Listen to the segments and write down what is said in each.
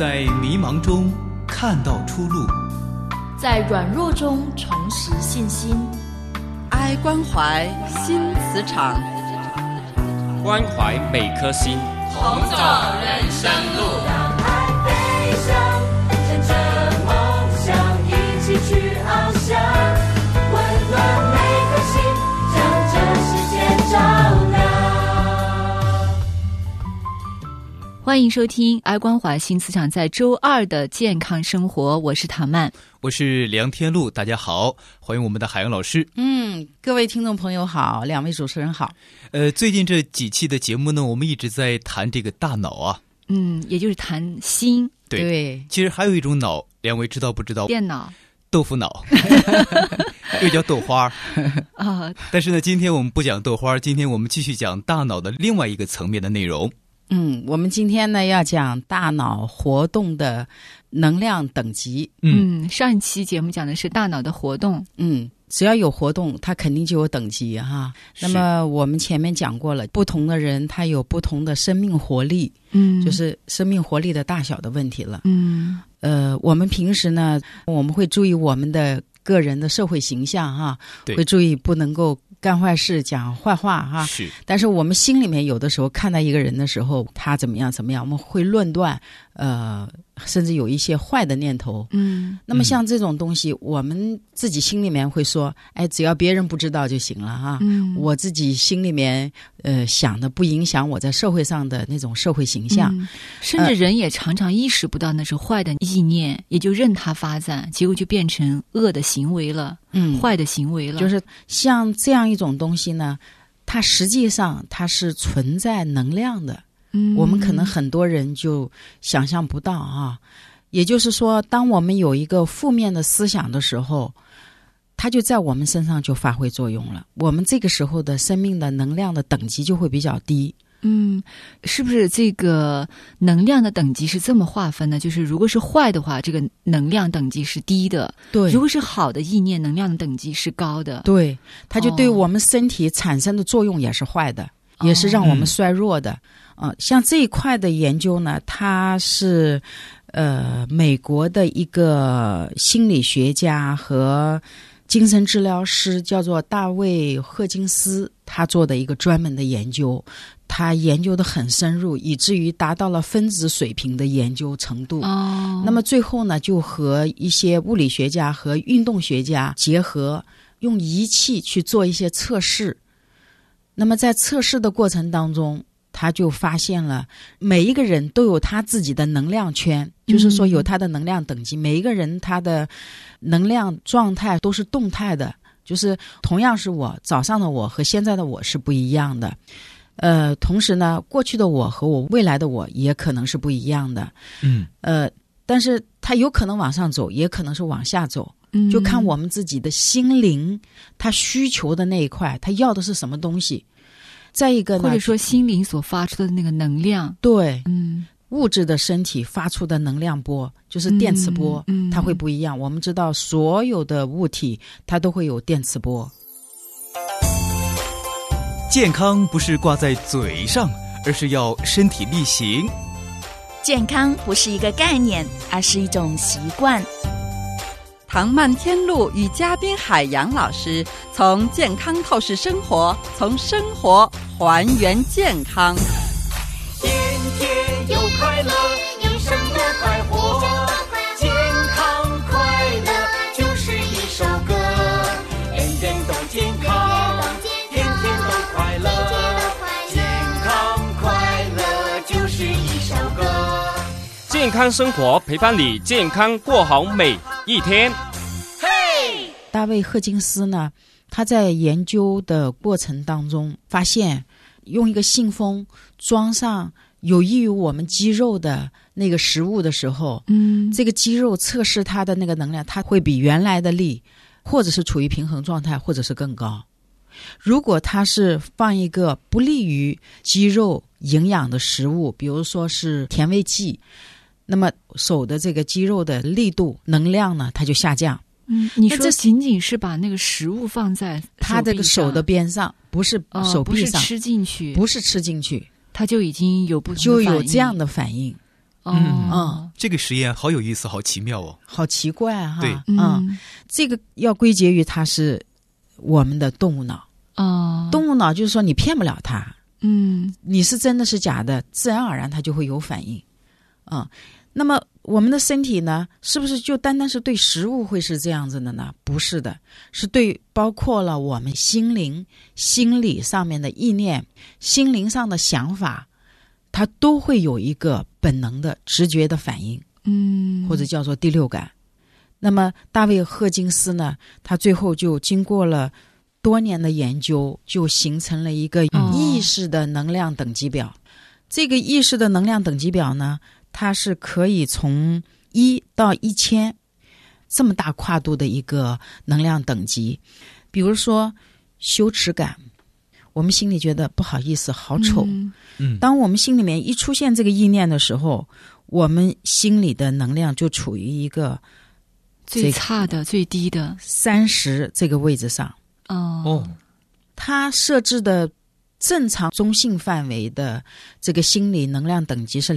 在迷茫中看到出路， 在软弱中重拾信心。 爱关怀新磁场， 关怀每颗心， 同走人生路。 让爱飞翔，乘着梦想一起去翱翔，温暖每颗心，将这世界照亮。 欢迎收听爱关怀新磁场在周二的健康生活，我是唐曼， 我是梁天禄，大家好，欢迎我们的海洋老师。 各位听众朋友好，两位主持人好。 最近这几期的节目呢，我们一直在谈这个大脑啊， 也就是谈心。 对，其实还有一种脑，两位知道不知道？ 电脑。 豆腐脑又叫豆花啊。 但是呢，今天我们不讲豆花，今天我们继续讲大脑的另外一个层面的内容。 我们今天呢要讲大脑活动的能量等级。 上一期节目讲的是大脑的活动。 只要有活动，它肯定就有等级哈。那么我们前面讲过了，不同的人他有不同的生命活力，就是生命活力的大小的问题了。我们平时呢，我们会注意我们的个人的社会形象哈，会注意不能够干坏事、讲坏话哈。但是我们心里面有的时候看到一个人的时候，他怎么样怎么样，我们会论断，甚至有一些坏的念头。那么像这种东西，我们自己心里面会说，只要别人不知道就行了哈。我自己心里面想的不影响我在社会上的那种社会形象。 甚至人也常常意识不到那是坏的意念，也就任它发展，结果就变成恶的行为了，坏的行为了。 就是像这样一种东西呢，它实际上它是存在能量的。我们可能很多人就想象不到啊。也就是说，当我们有一个负面的思想的时候，它就在我们身上就发挥作用了。我们这个时候的生命的能量的等级就会比较低。 是不是这个能量的等级是这么划分呢？就是如果是坏的话，这个能量等级是低的； 对， 如果是好的意念，能量的等级是高的。 对，它就对我们身体产生的作用也是坏的，也是让我们衰弱的。像这一块的研究呢，它是美国的一个心理学家和精神治疗师，叫做大卫赫金斯，他做的一个专门的研究。他研究得很深入，以至于达到了分子水平的研究程度。那么最后呢，就和一些物理学家和运动学家结合，用仪器去做一些测试。那么在测试的过程当中，他就发现了每一个人都有他自己的能量圈，就是说有他的能量等级，每一个人他的能量状态都是动态的，就是同样是我，早上的我和现在的我是不一样的。同时呢，过去的我和我未来的我也可能是不一样的。但是它有可能往上走，也可能是往下走，就看我们自己的心灵，它需求的那一块，它要的是什么东西。再一个呢， 或者说心灵所发出的那个能量。 对，物质的身体发出的能量波，就是电磁波，它会不一样。我们知道所有的物体它都会有电磁波。 健康不是挂在嘴上，而是要身体力行。 健康不是一个概念，而是一种习惯。 唐曼天禄与嘉宾海洋老师从健康透视生活，从生活还原健康。 天天有快乐，一生多快活，健康快乐就是一首歌，天天都健康，天天都快乐，健康快乐就是一首歌。 健康生活陪伴你健康过好每一天。 大卫赫金斯呢，他在研究的过程当中发现，用一个信封装上有益于我们肌肉的那个食物的时候，这个肌肉测试它的那个能量，它会比原来的力或者是处于平衡状态，或者是更高。如果它是放一个不利于肌肉营养的食物，比如说是甜味剂，那么手的这个肌肉的力度能量呢，它就下降。 你说仅仅是把那个食物放在他这个手的边上，不是手臂上， 不是吃进去， 不是吃进去， 它就已经有不同的反应， 就有这样的反应。 这个实验好有意思，好奇妙哦， 好奇怪哈。 对， 这个要归结于它是我们的动物脑。动物脑就是说你骗不了它，你是真的是假的，自然而然它就会有反应。那么我们的身体呢，是不是就单单是对食物会是这样子的呢？不是的，是对包括了我们心灵、心理上面的意念、心灵上的想法，它都会有一个本能的直觉的反应，或者叫做第六感。那么大卫·赫金斯呢，他最后就经过了多年的研究，就形成了一个意识的能量等级表。这个意识的能量等级表呢，它是可以从1到1000这么大跨度的一个能量等级。比如说羞耻感，我们心里觉得不好意思，好丑。当我们心里面一出现这个意念的时候，我们心里的能量就处于一个最差的、最低的 30这个位置上。它设置的正常中性范围的这个心理能量等级是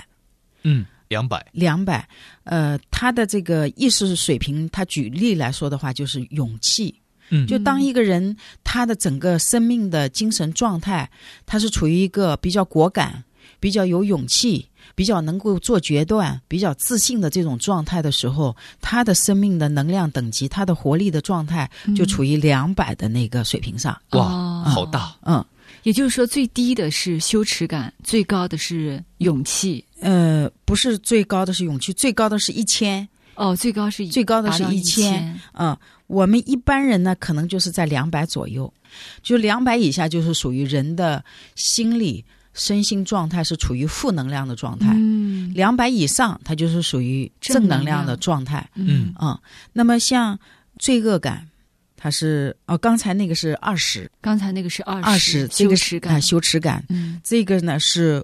200。200。它的这个意识水平，它举例来说的话，就是勇气。就当一个人他的整个生命的精神状态，他是处于一个比较果敢、比较有勇气、比较能够做决断、比较自信的这种状态的时候，他的生命的能量等级，他的活力的状态就处于200的那个水平上。 哇，好大。 也就是说，最低的是羞耻感，最高的是勇气。 不是最高的是勇气，最高的是1000。最高的是1000。我们一般人呢，可能就是在200左右，就200以下就是属于人的心理身心状态是处于负能量的状态。200以上，它就是属于正能量的状态。那么像罪恶感，它是刚才那个是20， 刚才那个是20， 这个羞耻感， 这个呢是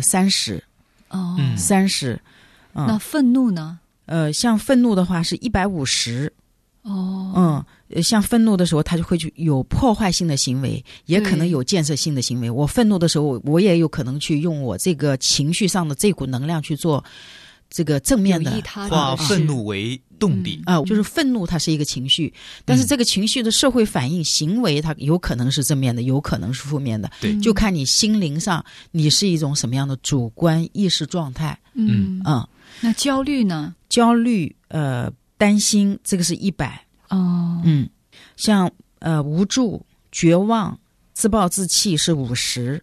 30。30。 那愤怒呢？ 像愤怒的话是150。像愤怒的时候，他就会去有破坏性的行为，也可能有建设性的行为。我愤怒的时候，我也有可能去用我这个情绪上的这股能量去做这个正面的， 化愤怒为动力。 就是愤怒它是一个情绪，但是这个情绪的社会反应行为，它有可能是正面的，有可能是负面的。 对， 就看你心灵上你是一种什么样的主观意识状态。 那焦虑呢？ 焦虑担心，这个是100。像无助、绝望、自暴自弃是50。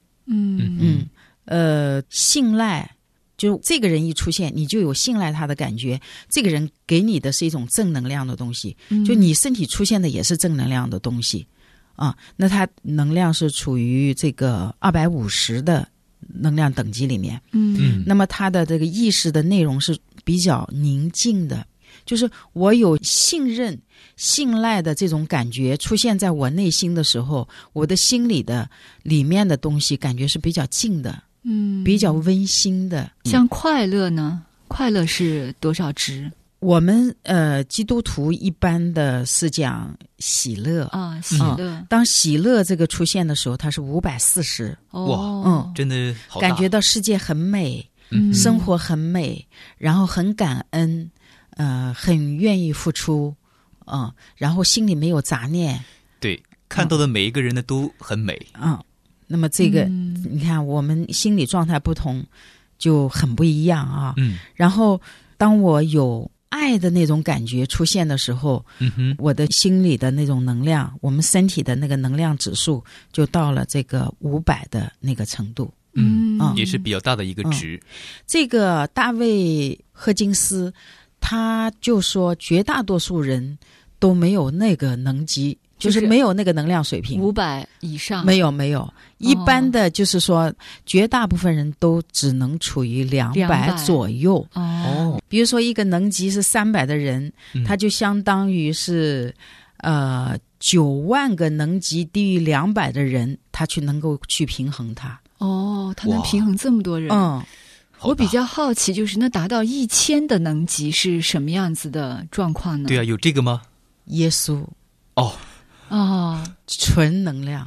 信赖，就这个人一出现，你就有信赖他的感觉，这个人给你的是一种正能量的东西，就你身体出现的也是正能量的东西那它能量是处于这个250的能量等级里面。那么它的这个意识的内容是比较宁静的，就是我有信任、信赖的这种感觉出现在我内心的时候，我的心里的里面的东西感觉是比较静的，比较温馨的。 像快乐呢？快乐是多少值？ 我们基督徒一般的是讲喜乐喜乐。 当喜乐这个出现的时候，它是540。 哇，真的好大， 感觉到世界很美，生活很美，然后很感恩。很愿意付出，然后心里没有杂念。 对，看到的每一个人呢都很美。 那么这个你看，我们心理状态不同，就很不一样啊。然后当我有爱的那种感觉出现的时候，我的心里的那种能量，我们身体的那个能量指数就到了这个500的那个程度。 也是比较大的一个值。 这个大卫·赫金斯他就说，绝大多数人都没有那个能级，就是没有那个能量水平。 500以上没有，一般的就是说，绝大部分人都只能处于200左右。比如说一个能级是300的人，他就相当于是9万个能级低于200的人，他去能够去平衡它。 他能平衡这么多人。我比较好奇，就是那达到1000的能级是什么样子的状况呢？ 对啊，有这个吗？ 耶稣纯能量，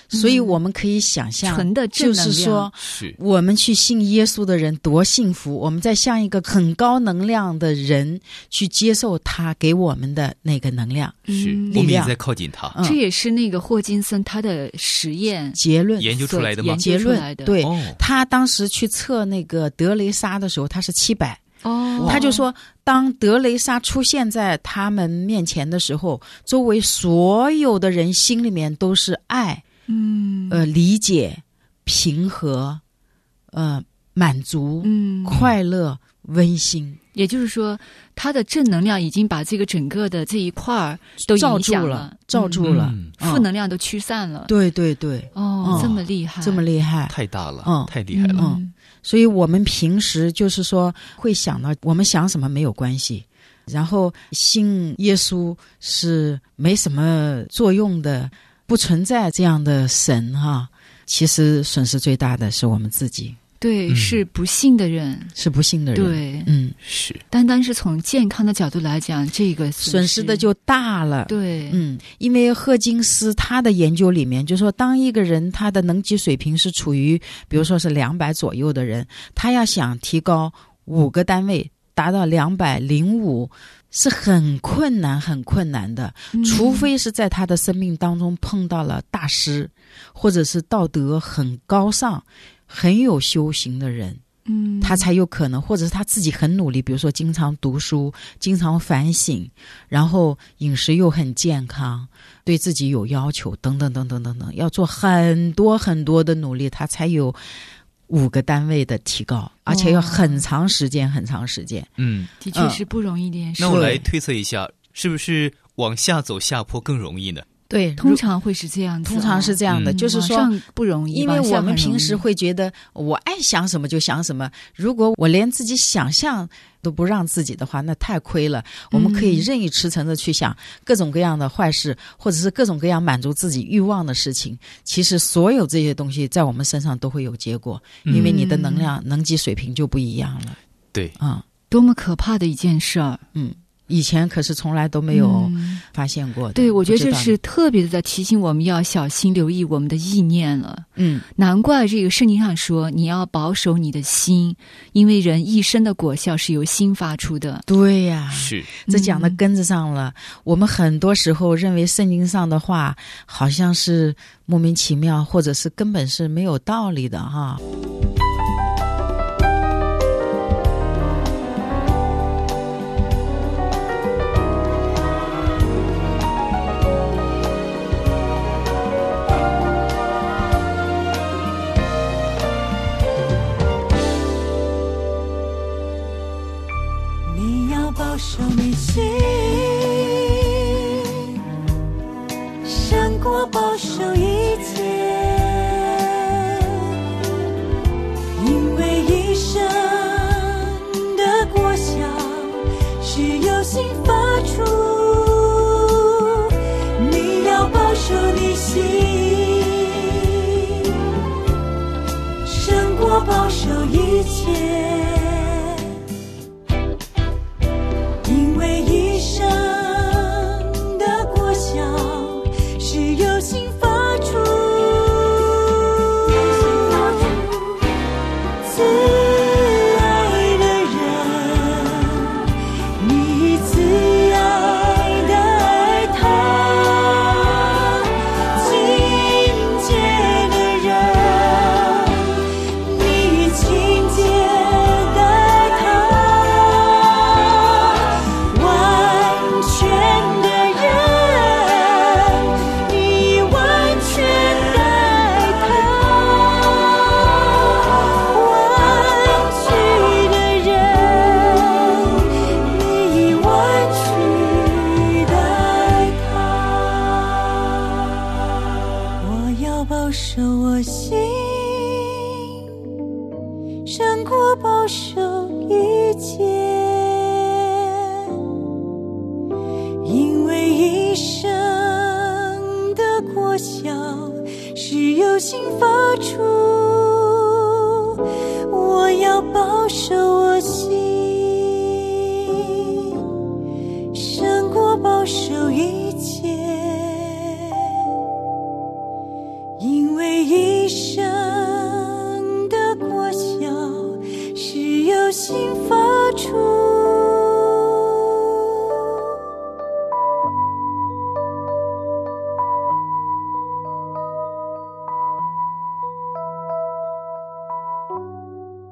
所以我们可以想象， 纯的正能量， 就是说我们去信耶稣的人多幸福，我们在向一个很高能量的人去接受他给我们的那个能量， 是我们也在靠近他。 这也是那个霍金森他的实验结论研究出来的吗？ 结论对、他当时去测那个德雷莎的时候，他是700。他就说当德雷莎出现在他们面前的时候，周围所有的人心里面都是爱，理解、平和，满足，快乐、温馨。 也就是说他的正能量已经把这个整个的这一块都影响了， 罩住了， 负能量都驱散了。 对对对， 这么厉害， 这么厉害， 太大了，太厉害了。 所以我们平时就是说会想到，我们想什么没有关系，然后信耶稣是没什么作用的，不存在这样的神哈。其实损失最大的是我们自己。 对，是不幸的人， 是不幸的人。 对， 是。 单单是从健康的角度来讲，这个损失的就大了。 对， 因为赫金斯他的研究里面就说，当一个人他的能级水平是处于，比如说是200左右的人，他要想提高5个单位，达到205。是很困难的，除非是在他的生命当中碰到了大师，或者是道德很高尚、很有修行的人，他才有可能，或者是他自己很努力，比如说经常读书、经常反省，然后饮食又很健康，对自己有要求，等等等等等等，要做很多很多的努力，他才有5个单位的提高，而且要很长时间。 的确是不容易的事。 那我来推测一下，是不是往下走下坡更容易呢？ 对， 通常会是这样子。 通常是这样的，就是说不容易， 因为我们平时会觉得我爱想什么就想什么，如果我连自己想象都不让自己的话，那太亏了。我们可以任意驰骋的去想各种各样的坏事，或者是各种各样满足自己欲望的事情。其实所有这些东西在我们身上都会有结果，因为你的能量、能级水平就不一样了。 对， 多么可怕的一件事儿。 以前可是从来都没有发现过的。 对，我觉得这是特别的在提醒我们要小心留意我们的意念了。难怪这个圣经上说你要保守你的心，因为人一生的果效是由心发出的。 对呀， 是， 这讲的根子上了。我们很多时候认为圣经上的话好像是莫名其妙，或者是根本是没有道理的哈。 保守你心，胜过保守一切，因为一生的果效是由心发出。你要保守你心，胜过保守一切。因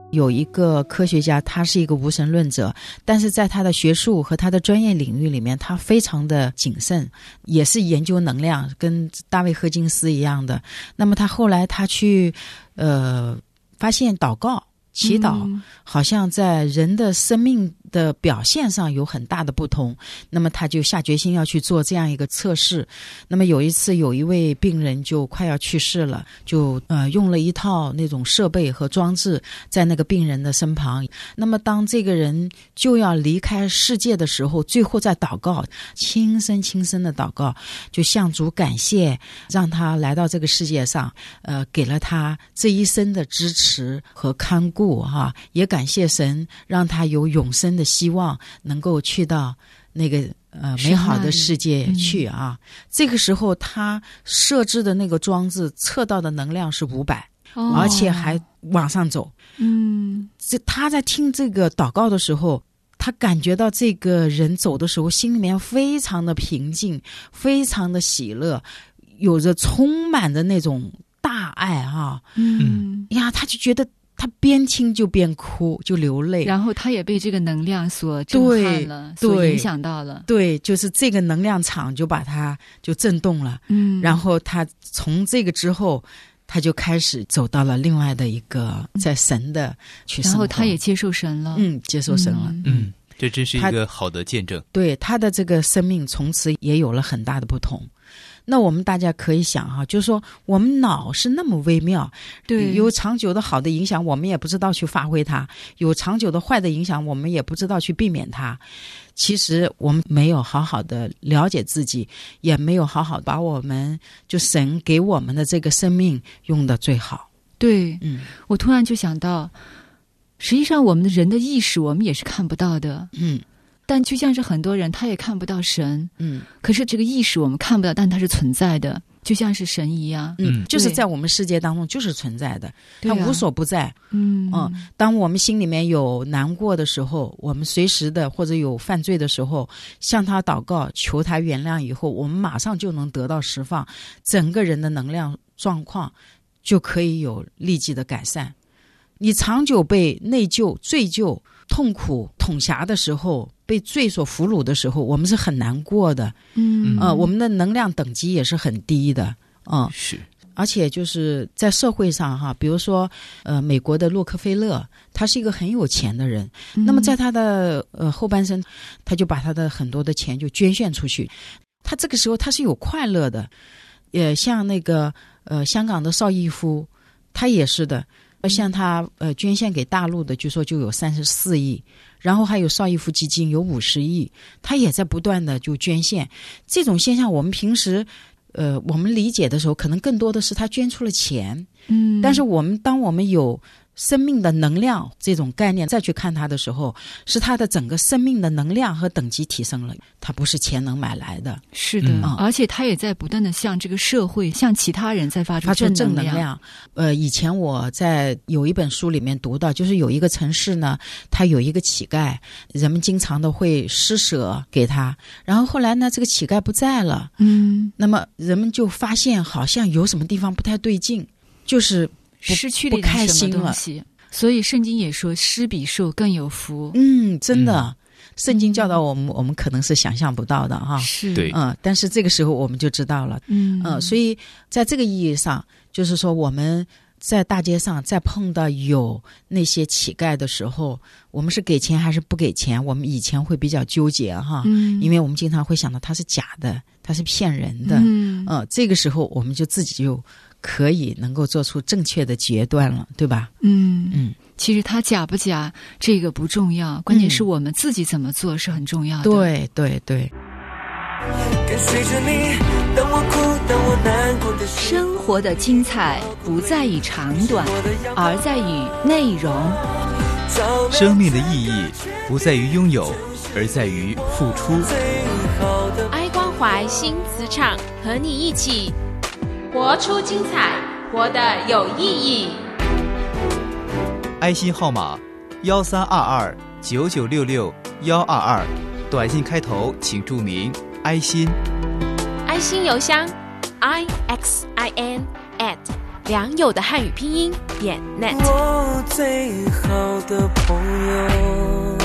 有一个科学家，他是一个无神论者，但是在他的学术和他的专业领域里面，他非常的谨慎，也是研究能量，跟大卫赫金斯一样的。那么他后来他去发现祷告祈祷好像在人的生命的表现上有很大的不同，那么他就下决心要去做这样一个测试。那么有一次有一位病人就快要去世了，就用了一套那种设备和装置在那个病人的身旁。那么当这个人就要离开世界的时候，最后在祷告，轻声的祷告，就向主感谢，让他来到这个世界上，给了他这一生的支持和看顾也感谢神让他有永生的希望，能够去到那个美好的世界去这个时候他设置的那个装置测到的能量是500，而且还往上走。他在听这个祷告的时候，他感觉到这个人走的时候心里面非常的平静，非常的喜乐，有着充满着那种大爱他就觉得他边听就边哭，就流泪， 然后他也被这个能量所震撼了，所影响到了。 对，就是这个能量场就把他就震动了。然后他从这个之后，他就开始走到了另外的一个在神的去生活， 然后他也接受神了。 接受神了。 这真是一个好的见证。 对，他的这个生命从此也有了很大的不同。那我们大家可以想就是说我们脑是那么微妙， 对， 有长久的好的影响我们也不知道去发挥它，有长久的坏的影响我们也不知道去避免它。其实我们没有好好的了解自己，也没有好好把我们就神给我们的这个生命用得最好。 对，我突然就想到，实际上我们的人的意识我们也是看不到的。但就像是很多人他也看不到神，可是这个意识我们看不到，但它是存在的，就像是神一样。 就是在我们世界当中就是存在的，它无所不在。当我们心里面有难过的时候，我们随时的或者有犯罪的时候，向他祷告求他原谅以后，我们马上就能得到释放，整个人的能量状况就可以有立即的改善。你长久被内疚、罪疚、痛苦统辖的时候，被罪所俘虏的时候，我们是很难过的。我们的能量等级也是很低的。 是。 而且就是在社会上比如说美国的洛克菲勒，他是一个很有钱的人，那么在他的后半生，他就把他的很多的钱就捐献出去，他这个时候他是有快乐的。像那个香港的邵逸夫，他也是的。像他捐献给大陆的据说就有34亿，然后还有邵逸夫基金有50亿，他也在不断的就捐献。这种现象我们平时我们理解的时候可能更多的是他捐出了钱，但是当我们有生命的能量这种概念再去看它的时候，是它的整个生命的能量和等级提升了，它不是钱能买来的。 是的，而且它也在不断的向这个社会向其他人在发出正能量。 以前我在有一本书里面读到，就是有一个城市呢，它有一个乞丐，人们经常的会施舍给他，然后后来呢这个乞丐不在了，那么人们就发现好像有什么地方不太对劲，就是失去了一点什么东西。所以圣经也说施比受更有福。 真的，圣经教导我们可能是想象不到的是， 对， 但是这个时候我们就知道了。所以在这个意义上，就是说我们在大街上再碰到有那些乞丐的时候，我们是给钱还是不给钱，我们以前会比较纠结因为我们经常会想到他是假的，他是骗人的。这个时候我们就自己就可以能够做出正确的决断了，对吧？ 其实他假不假这个不重要，关键是我们自己怎么做是很重要的。 对对对。 跟随着你，当我哭，当我难过的时候， 生活的精彩不在于长短，而在于内容。 生命的意义不在于拥有，而在于付出。 爱关怀新磁场，和你一起活出精彩，活得有意义。 爱心号码132299661122，短信开头请注明爱心。 爱心邮箱 ixin@ 良友的汉语拼音.net。 我最好的朋友。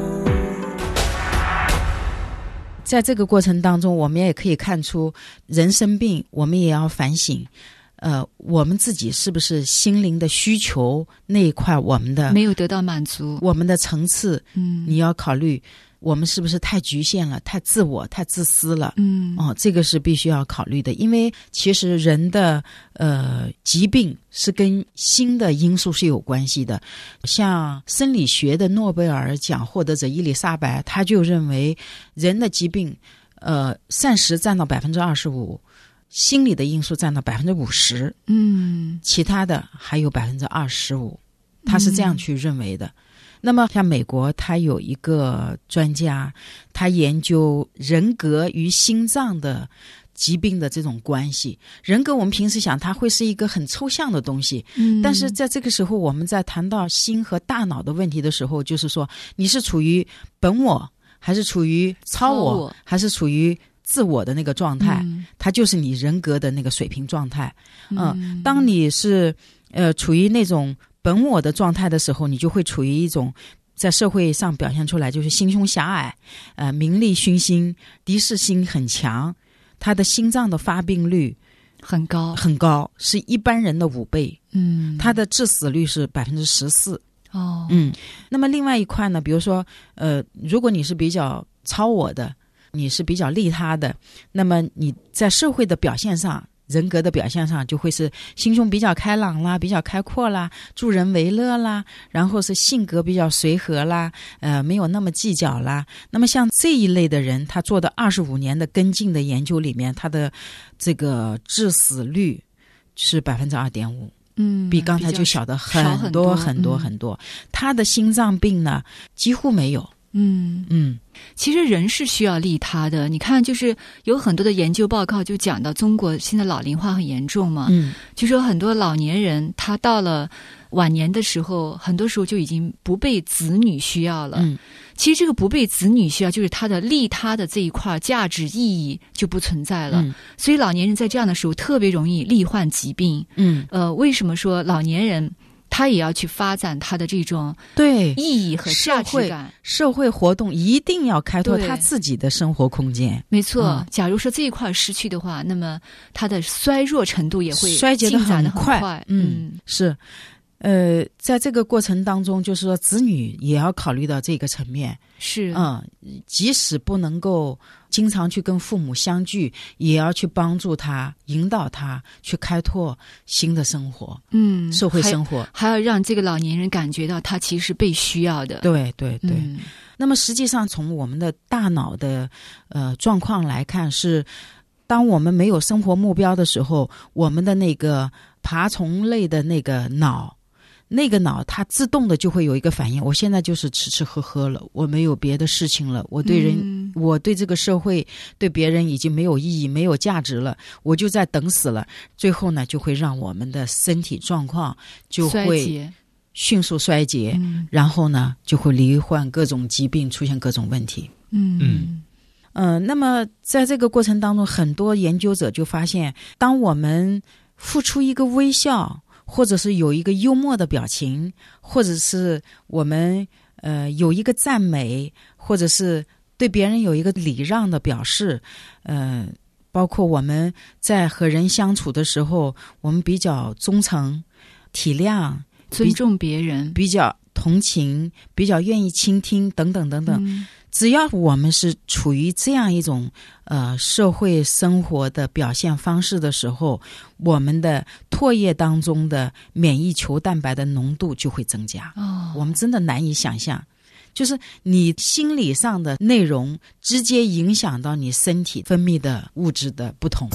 在这个过程当中，我们也可以看出，人生病，我们也要反省。我们自己是不是心灵的需求那一块，我们的没有得到满足， 我们的层次，你要考虑，我们是不是太局限了，太自我，太自私了？这个是必须要考虑的，因为其实人的疾病是跟心的因素是有关系的。像生理学的诺贝尔奖获得者伊丽莎白，他就认为人的疾病，膳食占到25%。心理的因素占到50%，其他的还有25%，他是这样去认为的。那么像美国，他有一个专家，他研究人格与心脏的疾病的这种关系。人格我们平时想它会是一个很抽象的东西，但是在这个时候我们在谈到心和大脑的问题的时候，就是说你是处于本我，还是处于超我，还是处于自我的那个状态，它就是你人格的那个水平状态。当你是处于那种本我的状态的时候，你就会处于一种在社会上表现出来就是心胸狭隘，名利熏心，敌视心很强，他的心脏的发病率很高， 是一般人的5倍。他的致死率是14%。那么另外一块呢，比如说如果你是比较超我的，你是比较利他的，那么你在社会的表现上，人格的表现上就会是心胸比较开朗啦，比较开阔啦，助人为乐啦，然后是性格比较随和啦，没有那么计较啦。那么像这一类的人，他做的25年的跟进的研究里面，他的这个致死率是2.5%。比刚才就小的很多很多很多。他的心脏病呢几乎没有。 其实人是需要利他的。你看，就是有很多的研究报告就讲到中国现在老龄化很严重嘛，就说很多老年人他到了晚年的时候，很多时候就已经不被子女需要了。其实这个不被子女需要，就是他的利他的这一块价值意义就不存在了。所以老年人在这样的时候特别容易罹患疾病。为什么说老年人他也要去发展他的这种意义和价值感？ 社会活动一定要开拓他自己的生活空间。 没错，假如说这一块失去的话，那么他的衰弱程度也会衰竭得很快。 是。在这个过程当中，就是说子女也要考虑到这个层面。 是。 即使不能够经常去跟父母相聚，也要去帮助他，引导他去开拓新的生活，社会生活， 还要让这个老年人感觉到他其实是被需要的。 对。那么实际上从我们的大脑的状况来看，是当我们没有生活目标的时候，我们的那个爬虫类的那个脑它自动的就会有一个反应，我现在就是吃吃喝喝了，我没有别的事情了，我对人，我对这个社会，对别人已经没有意义，没有价值了，我就在等死了。最后呢，就会让我们的身体状况就会迅速衰竭，然后呢，就会罹患各种疾病，出现各种问题。那么在这个过程当中，很多研究者就发现，当我们付出一个微笑，或者是有一个幽默的表情，或者是我们有一个赞美，或者是对别人有一个礼让的表示，包括我们在和人相处的时候，我们比较忠诚、体谅、 尊重别人， 比较同情，比较愿意倾听等等等等。只要我们是处于这样一种社会生活的表现方式的时候，我们的唾液当中的免疫球蛋白的浓度就会增加。我们真的难以想象，就是你心理上的内容直接影响到你身体分泌的物质的不同。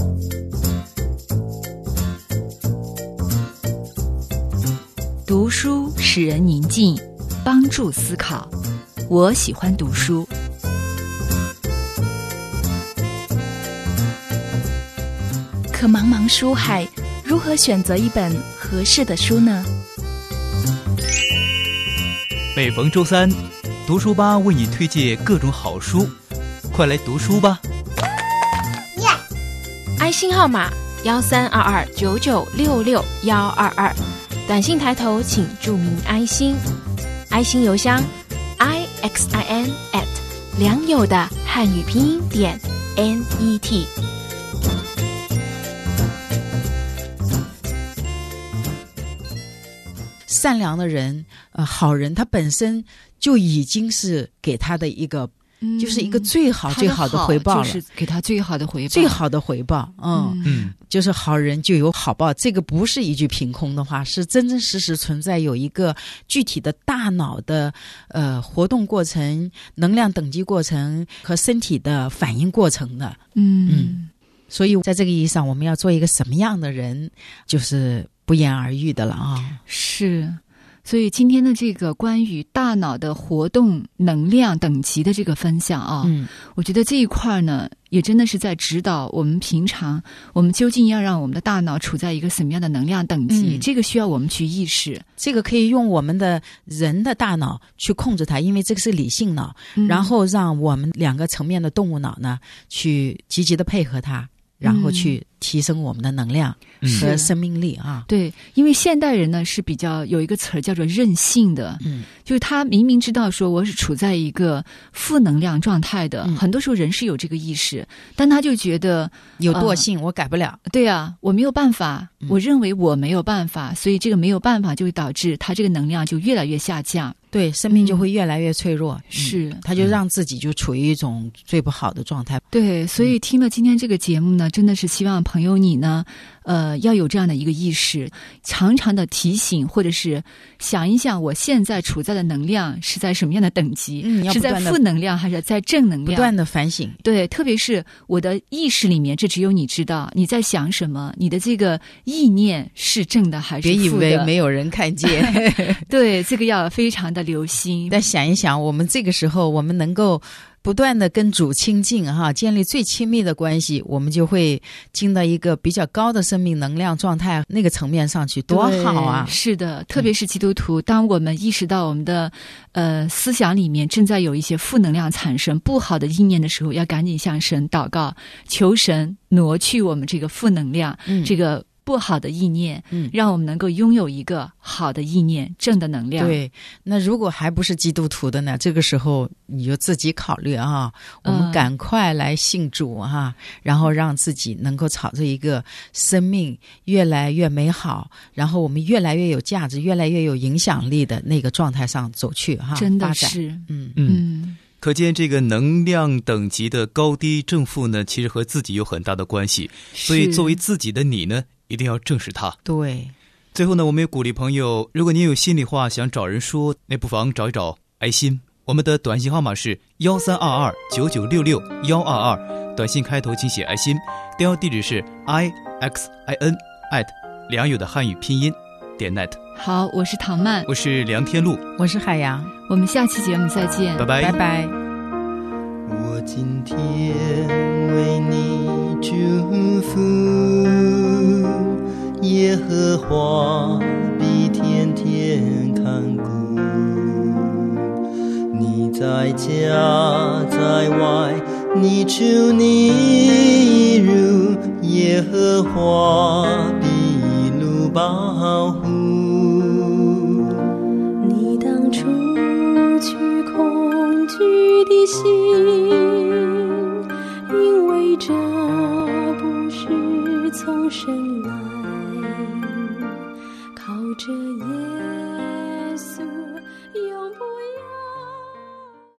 读书使人宁静，帮助思考。我喜欢读书。可茫茫书海，如何选择一本合适的书呢？ 每逢周三，读书吧为你推荐各种好书，快来读书吧！ 爱心号码 132299662122，短信抬头请注明爱心，爱心邮箱 IXIN@ 良友的汉语拼音点 NET。 善良的人，好人，他本身就已经是给他的一个，就是一个最好最好的回报了， 就是给他最好的回报， 最好的回报。就是好人就有好报，这个不是一句凭空的话，是真真实实存在有一个具体的大脑的活动过程、能量等级过程和身体的反应过程的。所以在这个意义上，我们要做一个什么样的人，就是不言而喻的了啊。 是，所以今天的这个关于大脑的活动能量等级的这个分享啊，我觉得这一块呢，也真的是在指导我们平常我们究竟要让我们的大脑处在一个什么样的能量等级，这个需要我们去意识。 这个可以用我们的人的大脑去控制它，因为这个是理性脑，然后让我们两个层面的动物脑呢去积极的配合它，然后去提升我们的能量和生命力啊。 对，因为现代人呢是比较有一个词儿叫做任性的，就是他明明知道说我是处在一个负能量状态的，很多时候人是有这个意识，但他就觉得有惰性，我改不了。 对啊，我没有办法，我认为我没有办法，所以这个没有办法就会导致他这个能量就越来越下降。 对，生命就会越来越脆弱， 是， 他就让自己就处于一种最不好的状态。 对，所以听了今天这个节目呢，真的是希望朋友你呢，要有这样的一个意识，常常的提醒，或者是想一想，我现在处在的能量是在什么样的等级，是在负能量还是在正能量？ 不断的反省。对， 特别是我的意识里面，这只有你知道，你在想什么，你的这个意念是正的还是负的？ 别以为没有人看见。 对，这个要非常的留心。 再想一想，我们这个时候，我们能够不断的跟主亲近哈，建立最亲密的关系，我们就会进到一个比较高的生命能量状态那个层面上去，多好啊！ 是的，特别是基督徒，当我们意识到我们的思想里面正在有一些负能量产生、不好的意念的时候，要赶紧向神祷告，求神挪去我们这个负能量，这个不好的意念，让我们能够拥有一个好的意念，正的能量。 对，那如果还不是基督徒的呢，这个时候你就自己考虑啊，我们赶快来信主哈，然后让自己能够朝着一个生命越来越美好，然后我们越来越有价值、越来越有影响力的那个状态上走去哈， 真的是， 可见这个能量等级的高低正负呢，其实和自己有很大的关系，所以作为自己的你呢，一定要正视它。 对， 最后呢，我们也鼓励朋友，如果你有心里话想找人说，那不妨找一找爱心。我们的短信号码是132299662122，短信开头请写爱心，电邮地址是 IXIN@ 良友的汉语拼音.net。 好，我是唐曼， 我是梁天禄， 我是海洋， 我们下期节目再见， 拜拜， 拜拜。 我今天为你祝福，耶和华必天天看顾，你在家在外，你出你入，耶和华必一路保护。 你当除去恐惧的心，因为这不是从神来，靠着耶稣永不